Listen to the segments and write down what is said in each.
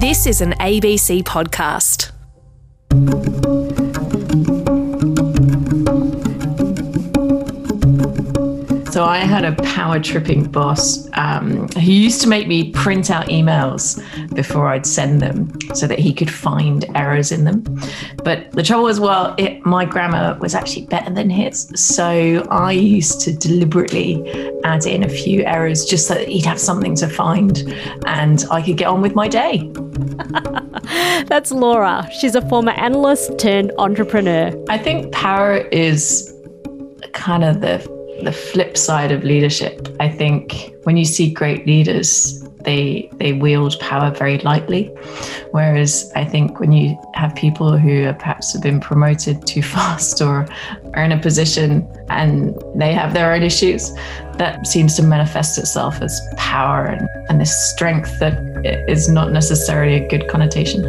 This is an ABC podcast. So I had a power-tripping boss who used to make me print out emails before I'd send them so that he could find errors in them. But the trouble was, my grammar was actually better than his. So I used to deliberately add in a few errors just so that he'd have something to find and I could get on with my day. That's Laura. She's a former analyst turned entrepreneur. I think power is kind of the flip side of leadership. I think when you see great leaders, they wield power very lightly. Whereas I think when you have people who are perhaps have been promoted too fast or are in a position and they have their own issues, that seems to manifest itself as power and this strength that is not necessarily a good connotation.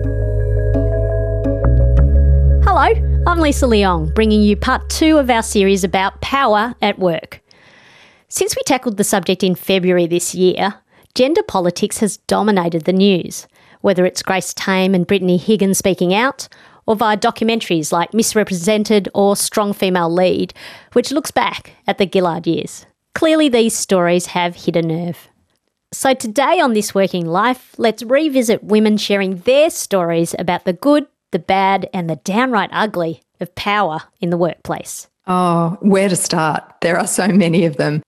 Hello, I'm Lisa Leong, bringing you part 2 of our series about power at work. Since we tackled the subject in February this year, gender politics has dominated the news, whether it's Grace Tame and Brittany Higgins speaking out, or via documentaries like Misrepresented or Strong Female Lead, which looks back at the Gillard years. Clearly these stories have hit a nerve. So today on This Working Life, let's revisit women sharing their stories about the good, the bad and the downright ugly of power in the workplace. Oh, where to start? There are so many of them.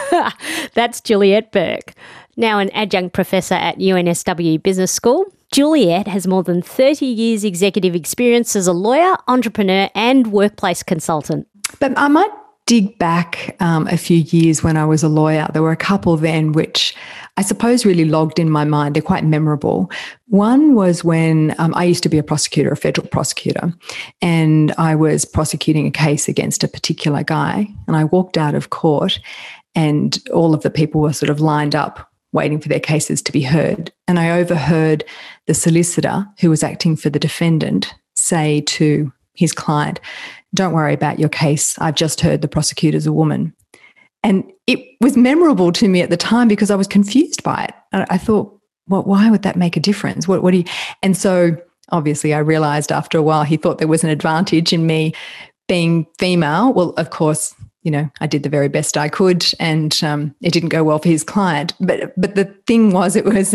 That's Juliette Burke. Now an adjunct professor at UNSW Business School, Juliette has more than 30 years executive experience as a lawyer, entrepreneur and workplace consultant. But I might dig back a few years when I was a lawyer. There were a couple then which I suppose really logged in my mind. They're quite memorable. One was when I used to be a prosecutor, a federal prosecutor, and I was prosecuting a case against a particular guy. And I walked out of court and all of the people were sort of lined up waiting for their cases to be heard. And I overheard the solicitor who was acting for the defendant say to his client, "Don't worry about your case. I've just heard the prosecutor's a woman." And it was memorable to me at the time because I was confused by it. And I thought, well, why would that make a difference? What do you? And so obviously I realised after a while he thought there was an advantage in me being female. Well, of course, you know, I did the very best I could and it didn't go well for his client. But the thing was, it was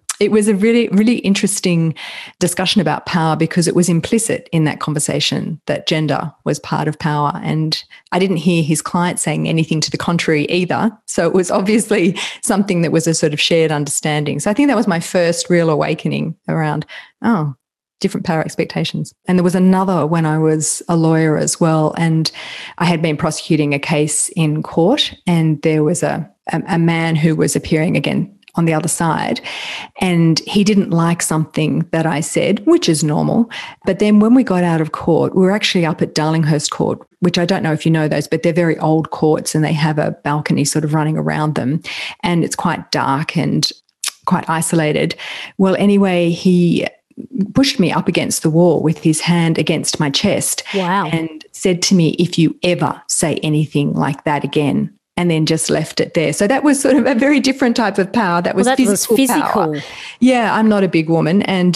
a really, really interesting discussion about power because it was implicit in that conversation that gender was part of power. And I didn't hear his client saying anything to the contrary either. So it was obviously something that was a sort of shared understanding. So I think that was my first real awakening around, different power expectations. And there was another when I was a lawyer as well. And I had been prosecuting a case in court and there was a man who was appearing again on the other side, and he didn't like something that I said, which is normal. But then when we got out of court, we were actually up at Darlinghurst Court, which I don't know if you know those, but they're very old courts and they have a balcony sort of running around them and it's quite dark and quite isolated. Well, anyway, he pushed me up against the wall with his hand against my chest. Wow. And said to me, "If you ever say anything like that again," and then just left it there. So that was sort of a very different type of power. That was physical power. Yeah, I'm not a big woman. And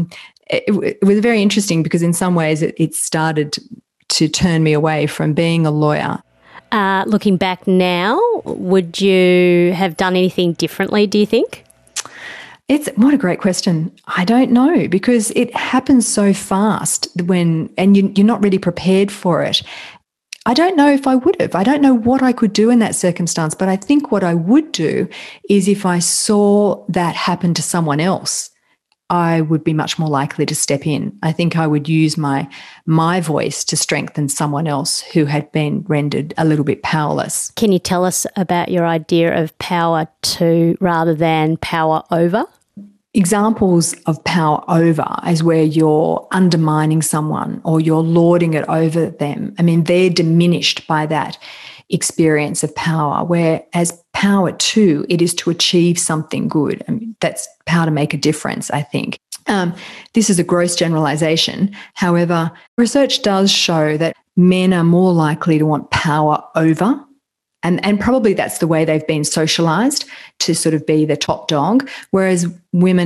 it was very interesting because in some ways it started to turn me away from being a lawyer. Looking back now, would you have done anything differently, do you think? What a great question. I don't know because it happens so fast and you're not really prepared for it. I don't know if I would have. I don't know what I could do in that circumstance, but I think what I would do is if I saw that happen to someone else, I would be much more likely to step in. I think I would use my voice to strengthen someone else who had been rendered a little bit powerless. Can you tell us about your idea of power to rather than power over? Examples of power over is where you're undermining someone or you're lording it over them. I mean, they're diminished by that experience of power, whereas power to, it is to achieve something good. I mean, that's power to make a difference, I think. This is a gross generalization. However, research does show that men are more likely to want power over. And probably that's the way they've been socialized to sort of be the top dog, whereas women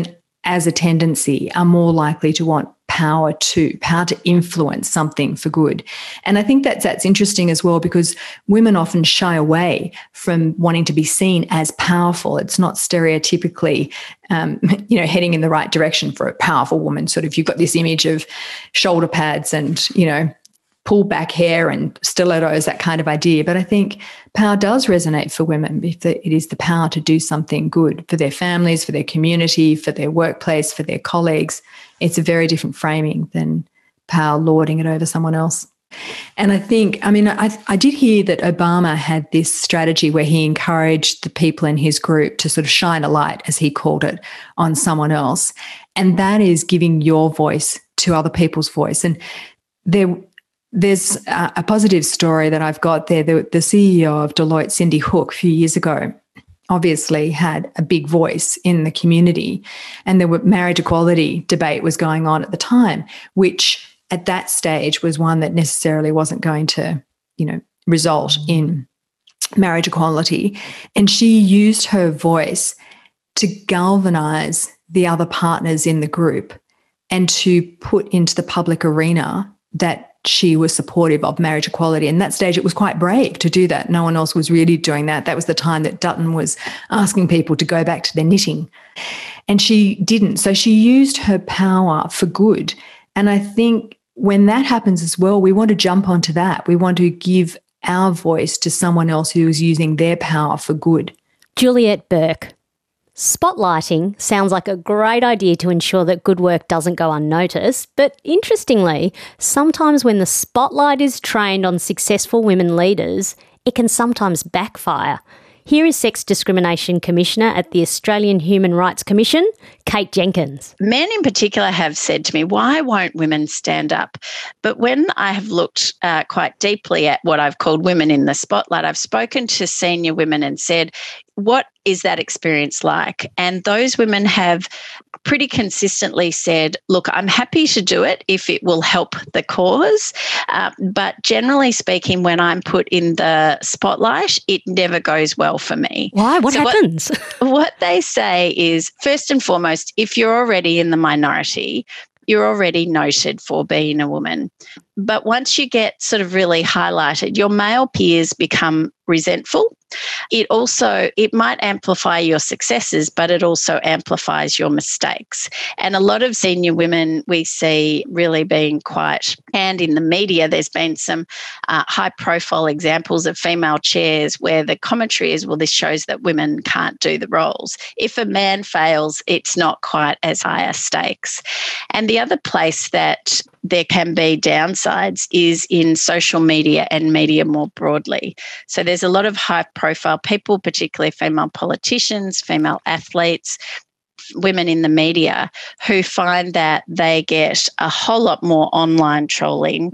as a tendency, are more likely to want power to influence something for good. And I think that's interesting as well, because women often shy away from wanting to be seen as powerful. It's not stereotypically, heading in the right direction for a powerful woman. Sort of, you've got this image of shoulder pads and, pulled back hair and stilettos, that kind of idea. But I think power does resonate for women if it is the power to do something good for their families, for their community, for their workplace, for their colleagues. It's a very different framing than power lording it over someone else. And I think, I did hear that Obama had this strategy where he encouraged the people in his group to sort of shine a light, as he called it, on someone else. And that is giving your voice to other people's voice. And there's a positive story that I've got there. The CEO of Deloitte, Cindy Hook, a few years ago, obviously had a big voice in the community. And the marriage equality debate was going on at the time, which at that stage was one that necessarily wasn't going to, result in marriage equality. And she used her voice to galvanize the other partners in the group and to put into the public arena that she was supportive of marriage equality. And that stage, it was quite brave to do that. No one else was really doing that. That was the time that Dutton was asking people to go back to their knitting. And she didn't. So she used her power for good. And I think when that happens as well, we want to jump onto that. We want to give our voice to someone else who is using their power for good. Juliet Burke. Spotlighting sounds like a great idea to ensure that good work doesn't go unnoticed, but interestingly, sometimes when the spotlight is trained on successful women leaders, it can sometimes backfire. Here is Sex Discrimination Commissioner at the Australian Human Rights Commission, Kate Jenkins. Men in particular have said to me, why won't women stand up? But when I have looked quite deeply at what I've called women in the spotlight, I've spoken to senior women and said, what is that experience like? And those women have pretty consistently said, look, I'm happy to do it if it will help the cause. But generally speaking, when I'm put in the spotlight, it never goes well for me. Why? What happens? What they say is, first and foremost, if you're already in the minority, you're already noted for being a woman. But once you get sort of really highlighted, your male peers become resentful. It might amplify your successes, but it also amplifies your mistakes. And a lot of senior women we see really being quite, and in the media, there's been some high profile examples of female chairs where the commentary is, well, this shows that women can't do the roles. If a man fails, it's not quite as high a stakes. And the other place that there can be downsides is in social media and media more broadly. So there's a lot of high profile people, particularly female politicians, female athletes, women in the media, who find that they get a whole lot more online trolling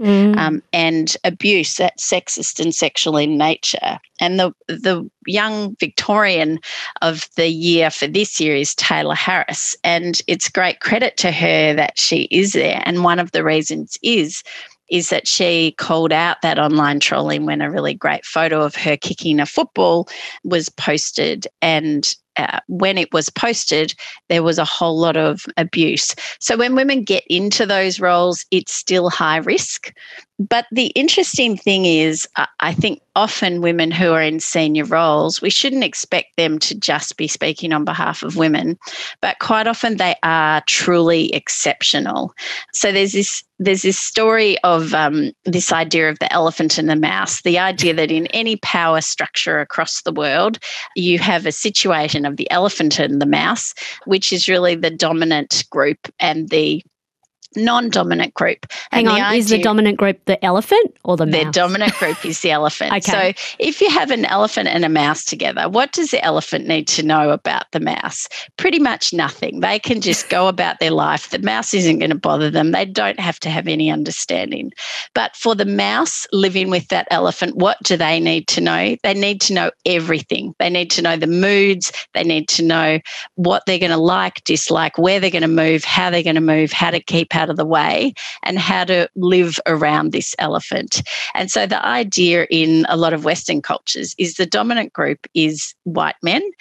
and abuse that's sexist and sexual in nature. And the young Victorian of the year for this year is Taylor Harris. And it's great credit to her that she is there. And one of the reasons is that she called out that online trolling when a really great photo of her kicking a football was posted. And when it was posted, there was a whole lot of abuse. So when women get into those roles, it's still high risk. But the interesting thing is, I think often women who are in senior roles, we shouldn't expect them to just be speaking on behalf of women, but quite often they are truly exceptional. So there's this story of this idea of the elephant and the mouse, the idea that in any power structure across the world, you have a situation of the elephant and the mouse, which is really the dominant group and the non-dominant group. Hang on, is the dominant group the elephant or the mouse? The dominant group is the elephant. Okay. So if you have an elephant and a mouse together, what does the elephant need to know about the mouse? Pretty much nothing. They can just go about their life. The mouse isn't going to bother them. They don't have to have any understanding. But for the mouse living with that elephant, what do they need to know? They need to know everything. They need to know the moods. They need to know what they're going to like, dislike, where they're going to move, how they're going to move, how to keep out of the way, and how to live around this elephant. And so the idea in a lot of Western cultures is the dominant group is white men,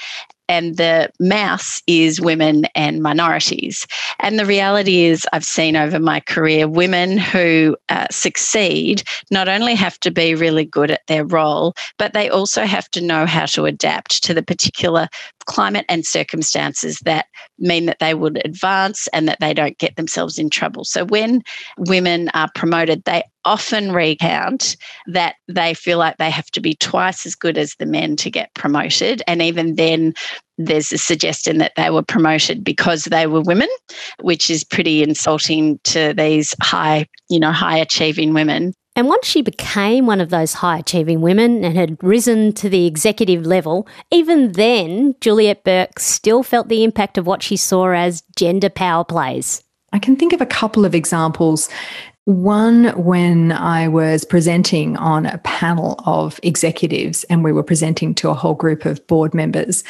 and the mouse is women and minorities. And the reality is, I've seen over my career, women who succeed not only have to be really good at their role, but they also have to know how to adapt to the particular climate and circumstances that mean that they would advance and that they don't get themselves in trouble. So when women are promoted, they often recount that they feel like they have to be twice as good as the men to get promoted. And even then, there's a suggestion that they were promoted because they were women, which is pretty insulting to these high achieving women. And once she became one of those high-achieving women and had risen to the executive level, even then, Juliet Burke still felt the impact of what she saw as gender power plays. I can think of a couple of examples. One, when I was presenting on a panel of executives and we were presenting to a whole group of board members,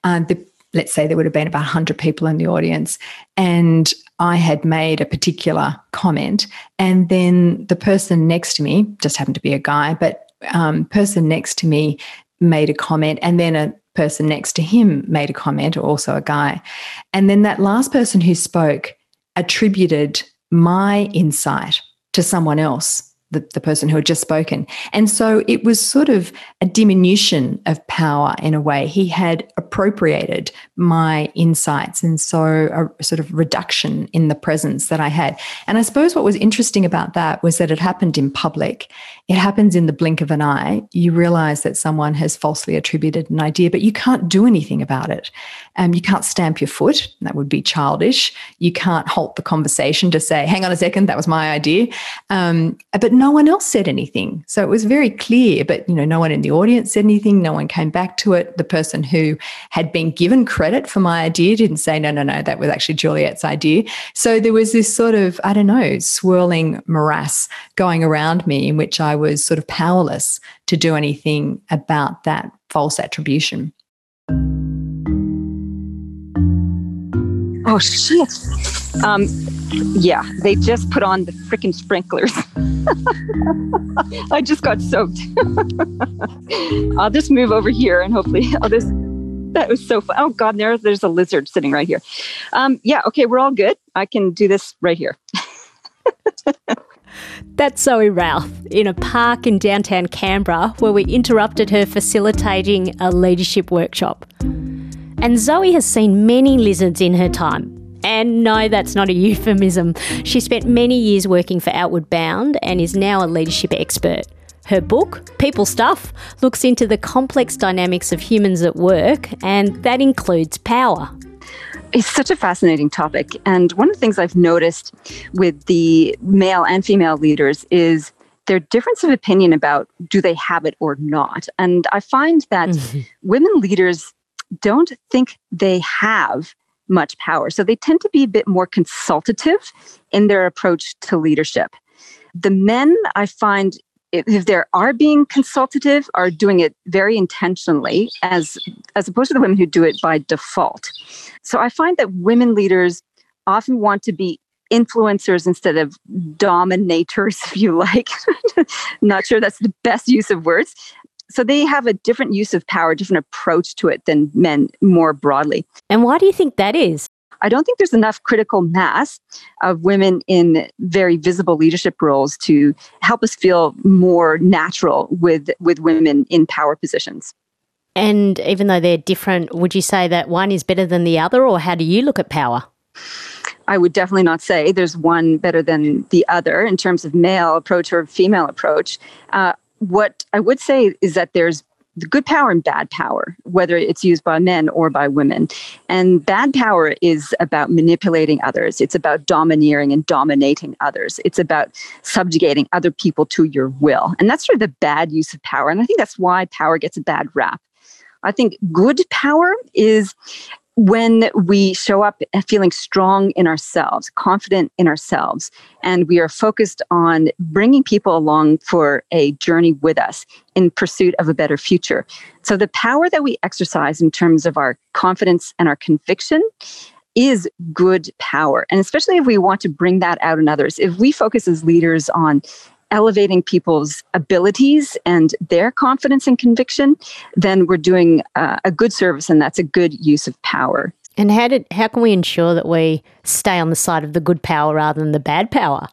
let's say there would have been about 100 people in the audience, and I had made a particular comment, and then the person next to me, just happened to be a guy, but person next to me made a comment, and then a person next to him made a comment, also a guy. And then that last person who spoke attributed my insight to someone else, the person who had just spoken. And so it was sort of a diminution of power in a way. He had appropriated my insights, and so a sort of reduction in the presence that I had. And I suppose what was interesting about that was that it happened in public. It happens in the blink of an eye. You realize that someone has falsely attributed an idea, but you can't do anything about it. You can't stamp your foot. That would be childish. You can't halt the conversation to say, hang on a second, that was my idea. But no one else said anything. So it was very clear, but no one in the audience said anything. No one came back to it. The person who had been given credit for my idea didn't say, no, that was actually Juliet's idea. So there was this sort of, swirling morass going around me in which I was sort of powerless to do anything about that false attribution. Oh, shit. Yeah, they just put on the frickin' sprinklers. I just got soaked. I'll just move over here and hopefully, that was so fun. Oh God, there's a lizard sitting right here. Yeah, okay, we're all good. I can do this right here. That's Zoe Routh in a park in downtown Canberra where we interrupted her facilitating a leadership workshop. And Zoe has seen many lizards in her time. And no, that's not a euphemism. She spent many years working for Outward Bound and is now a leadership expert. Her book, People Stuff, looks into the complex dynamics of humans at work, and that includes power. It's such a fascinating topic. And one of the things I've noticed with the male and female leaders is their difference of opinion about do they have it or not. And I find that women leaders don't think they have much power. So they tend to be a bit more consultative in their approach to leadership. The men, I find, if they are being consultative, are doing it very intentionally as opposed to the women who do it by default. So I find that women leaders often want to be influencers instead of dominators, if you like. Not sure that's the best use of words. So they have a different use of power, different approach to it than men more broadly. And why do you think that is? I don't think there's enough critical mass of women in very visible leadership roles to help us feel more natural with women in power positions. And even though they're different, would you say that one is better than the other, or how do you look at power? I would definitely not say there's one better than the other in terms of male approach or female approach. What I would say is that there's good power and bad power, whether it's used by men or by women. And bad power is about manipulating others. It's about domineering and dominating others. It's about subjugating other people to your will. And that's sort of the bad use of power. And I think that's why power gets a bad rap. I think good power is when we show up feeling strong in ourselves, confident in ourselves, and we are focused on bringing people along for a journey with us in pursuit of a better future. So the power that we exercise in terms of our confidence and our conviction is good power. And especially if we want to bring that out in others, if we focus as leaders on elevating people's abilities and their confidence and conviction, then we're doing a good service, and that's a good use of power. And how can we ensure that we stay on the side of the good power rather than the bad power?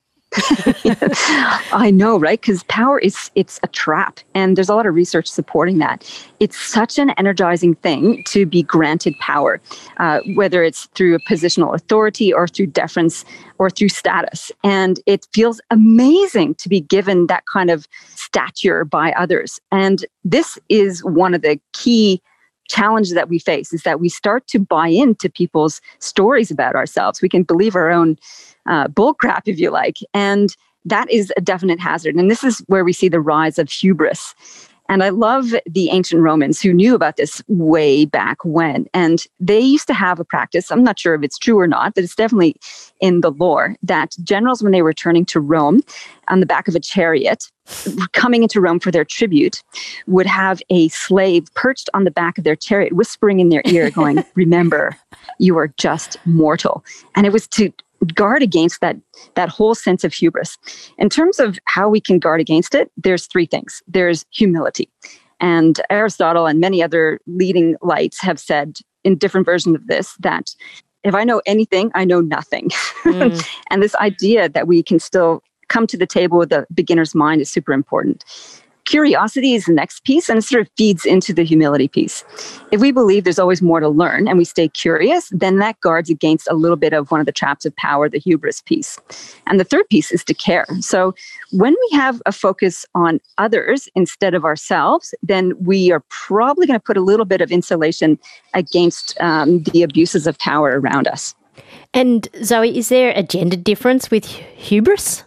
I know, right? Because power it's a trap, and there's a lot of research supporting that. It's such an energizing thing to be granted power, whether it's through a positional authority or through deference or through status. And it feels amazing to be given that kind of stature by others. And this is one of the key challenges that we face, is that we start to buy into people's stories about ourselves. We can believe our own bullcrap, if you like. And that is a definite hazard. And this is where we see the rise of hubris. And I love the ancient Romans who knew about this way back when. And they used to have a practice, I'm not sure if it's true or not, but it's definitely in the lore, that generals, when they were returning to Rome on the back of a chariot, coming into Rome for their tribute, would have a slave perched on the back of their chariot, whispering in their ear, going, "Remember, you are just mortal." And it was to guard against that whole sense of hubris. In terms of how we can guard against it, there's three things. There's humility. And Aristotle and many other leading lights have said in different versions of this that if I know anything, I know nothing. And this idea that we can still come to the table with a beginner's mind is super important. Curiosity is the next piece, and it sort of feeds into the humility piece. If we believe there's always more to learn and we stay curious, then that guards against a little bit of one of the traps of power, the hubris piece. And the third piece is to care. So when we have a focus on others instead of ourselves, then we are probably going to put a little bit of insulation against the abuses of power around us. And Zoe, is there a gender difference with hubris?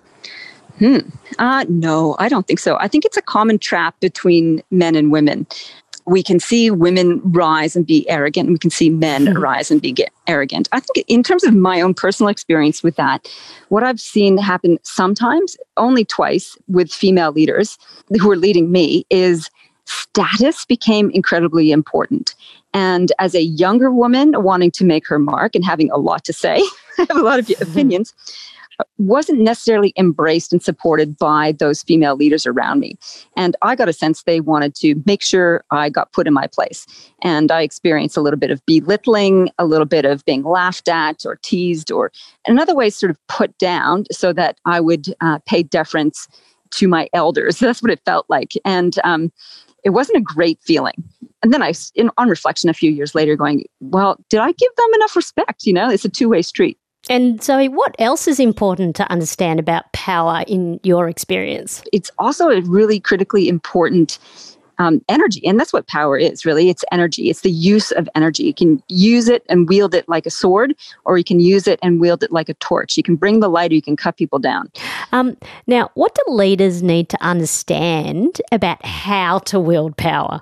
No, I don't think so. I think it's a common trap between men and women. We can see women rise and be arrogant, and we can see men rise and be arrogant. I think in terms of my own personal experience with that, what I've seen happen sometimes, only twice, with female leaders who are leading me, is status became incredibly important. And as a younger woman wanting to make her mark and having a lot to say, I have a lot of opinions, wasn't necessarily embraced and supported by those female leaders around me. And I got a sense they wanted to make sure I got put in my place. And I experienced a little bit of belittling, a little bit of being laughed at or teased, or in another way sort of put down so that I would pay deference to my elders. That's what it felt like. And it wasn't a great feeling. And then on reflection a few years later, going, well, did I give them enough respect? You know, it's a two-way street. And Zoe, what else is important to understand about power in your experience? It's also a really critically important energy. And that's what power is, really. It's energy. It's the use of energy. You can use it and wield it like a sword, or you can use it and wield it like a torch. You can bring the light, or you can cut people down. Now, what do leaders need to understand about how to wield power?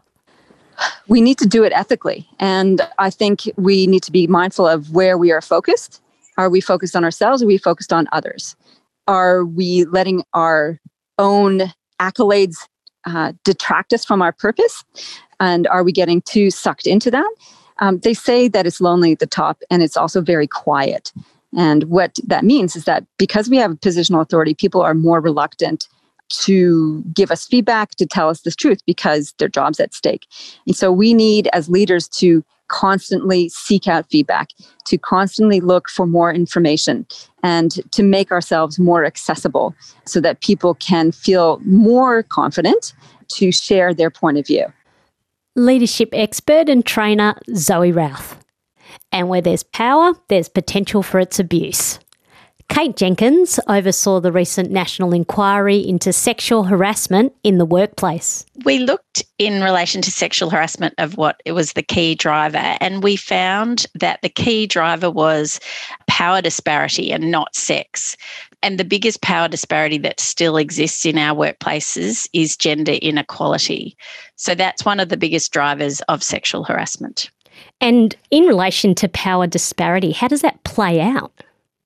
We need to do it ethically. And I think we need to be mindful of where we are focused. Are we focused on ourselves, or are we focused on others? Are we letting our own accolades detract us from our purpose? And are we getting too sucked into that? They say that it's lonely at the top, and it's also very quiet. And what that means is that because we have positional authority, people are more reluctant to give us feedback, to tell us the truth, because their job's at stake. And so we need, as leaders, to constantly seek out feedback, to constantly look for more information, and to make ourselves more accessible so that people can feel more confident to share their point of view. Leadership expert and trainer Zoe Routh. And where there's power, there's potential for its abuse. Kate Jenkins oversaw the recent national inquiry into sexual harassment in the workplace. We looked in relation to sexual harassment of what it was the key driver, and we found that the key driver was power disparity and not sex. And the biggest power disparity that still exists in our workplaces is gender inequality. So that's one of the biggest drivers of sexual harassment. And in relation to power disparity, how does that play out?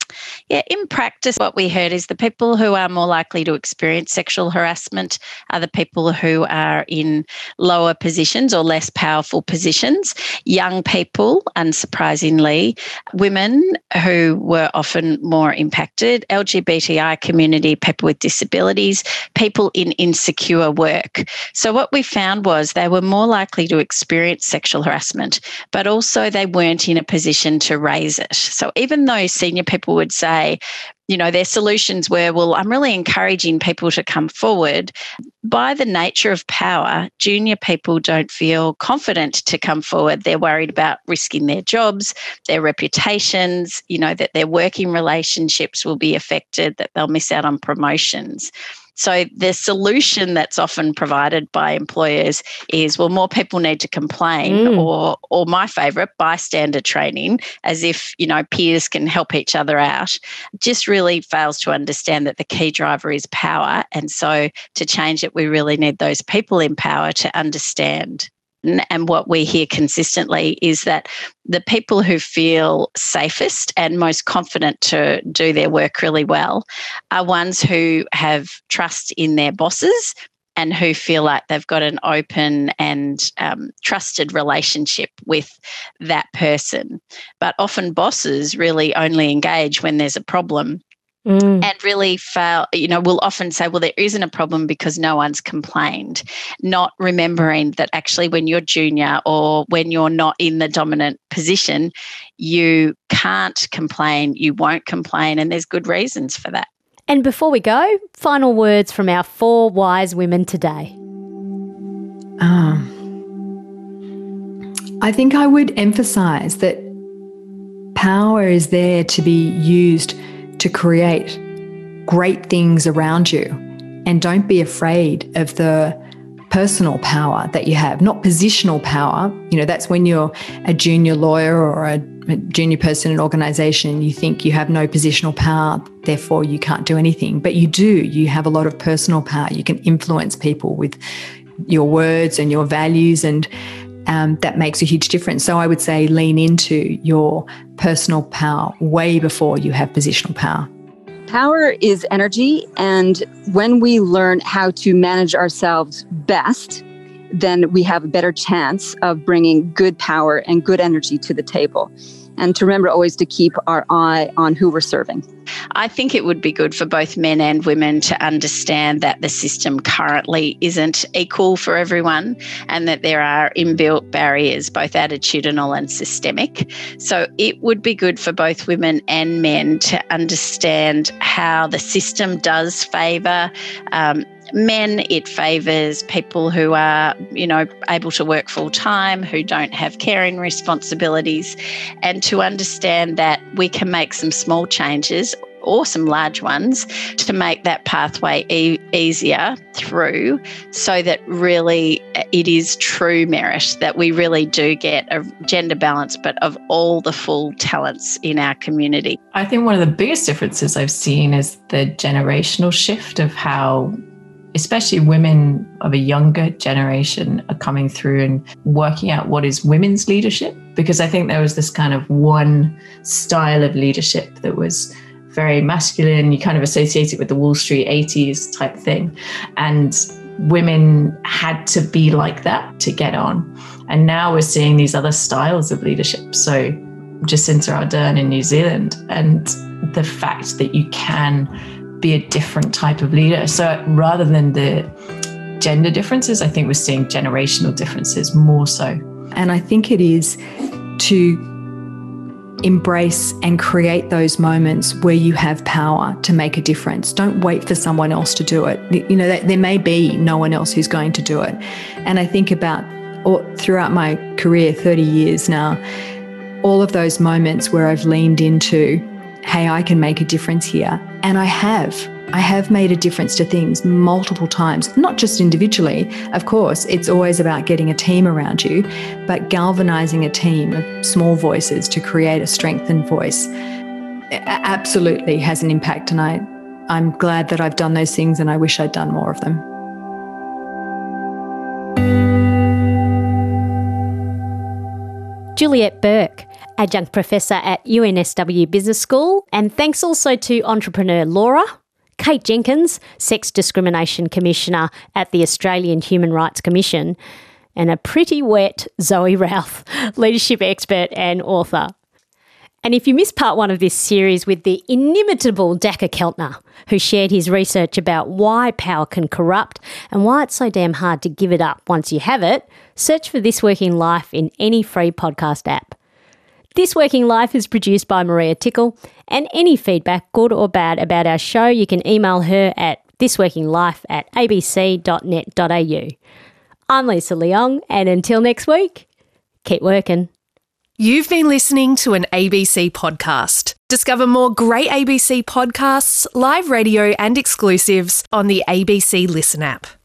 Yeah, in practice, what we heard is the people who are more likely to experience sexual harassment are the people who are in lower positions or less powerful positions. Young people, unsurprisingly, women who were often more impacted, LGBTI community, people with disabilities, people in insecure work. So what we found was they were more likely to experience sexual harassment, but also they weren't in a position to raise it. So even though senior people would say, their solutions were, well, I'm really encouraging people to come forward. By the nature of power, junior people don't feel confident to come forward. They're worried about risking their jobs, their reputations, that their working relationships will be affected, that they'll miss out on promotions. So the solution that's often provided by employers is, well, more people need to complain or my favourite, bystander training, as if, peers can help each other out, just really fails to understand that the key driver is power. And so to change it, we really need those people in power to understand. And what we hear consistently is that the people who feel safest and most confident to do their work really well are ones who have trust in their bosses and who feel like they've got an open and trusted relationship with that person. But often bosses really only engage when there's a problem. And really will often say, well, there isn't a problem because no one's complained, not remembering that actually when you're junior or when you're not in the dominant position, you can't complain, you won't complain, and there's good reasons for that. And before we go, final words from our 4 wise women today. I think I would emphasise that power is there to be used to create great things around you, and don't be afraid of the personal power that you have, not positional power. That's when you're a junior lawyer or a junior person in an organisation, you think you have no positional power, therefore you can't do anything. But you do. You have a lot of personal power. You can influence people with your words and your values, and that makes a huge difference. So I would say lean into your personal power way before you have positional power. Power is energy, and when we learn how to manage ourselves best, then we have a better chance of bringing good power and good energy to the table. And to remember always to keep our eye on who we're serving. I think it would be good for both men and women to understand that the system currently isn't equal for everyone, and that there are inbuilt barriers, both attitudinal and systemic. So it would be good for both women and men to understand how the system does favour men. It favours people who are, able to work full time, who don't have caring responsibilities, and to understand that we can make some small changes or some large ones to make that pathway easier through, so that really it is true merit, that we really do get a gender balance, but of all the full talents in our community. I think one of the biggest differences I've seen is the generational shift of how especially women of a younger generation are coming through and working out what is women's leadership. Because I think there was this kind of one style of leadership that was very masculine. You kind of associate it with the Wall Street 80s type thing. And women had to be like that to get on. And now we're seeing these other styles of leadership. So Jacinda Ardern in New Zealand, and the fact that you can be a different type of leader. So rather than the gender differences, I think we're seeing generational differences more so. And I think it is to embrace and create those moments where you have power to make a difference. Don't wait for someone else to do it. There may be no one else who's going to do it. And I think about throughout my career, 30 years now, all of those moments where I've leaned into, hey, I can make a difference here. And I have made a difference to things multiple times, not just individually. Of course, it's always about getting a team around you, but galvanizing a team of small voices to create a strengthened voice absolutely has an impact. And I'm glad that I've done those things, and I wish I'd done more of them. Juliette Burke, Adjunct Professor at UNSW Business School. And thanks also to entrepreneur Laura, Kate Jenkins, Sex Discrimination Commissioner at the Australian Human Rights Commission, and a pretty wet Zoe Routh, leadership expert and author. And if you missed part 1 of this series with the inimitable Dacca Keltner, who shared his research about why power can corrupt and why it's so damn hard to give it up once you have it, search for This Working Life in any free podcast app. This Working Life is produced by Maria Tickle, and any feedback, good or bad, about our show, you can email her at thisworkinglife@abc.net.au. I'm Lisa Leong, and until next week, keep working. You've been listening to an ABC podcast. Discover more great ABC podcasts, live radio and exclusives on the ABC Listen app.